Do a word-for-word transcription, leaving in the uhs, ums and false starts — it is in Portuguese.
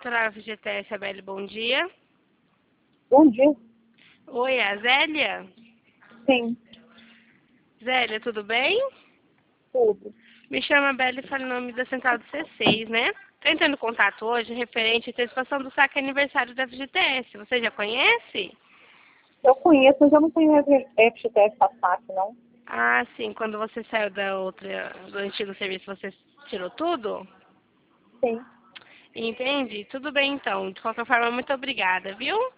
doutora F G T S, Abeli, bom dia. Bom dia. Oi, é a Zélia? Sim, Zélia, tudo bem? tudo. Me chamo Abeli e falo em nome da Central do C seis, né? Estou entrando em contato hoje referente à antecipação do saque aniversário da F G T S. Você já conhece? Eu conheço, mas eu não tenho F G T S Passat, não. Ah, sim. Quando você saiu da outra, do antigo serviço, você tirou tudo? Sim. Entendi. Tudo bem, então. De qualquer forma, muito obrigada, viu?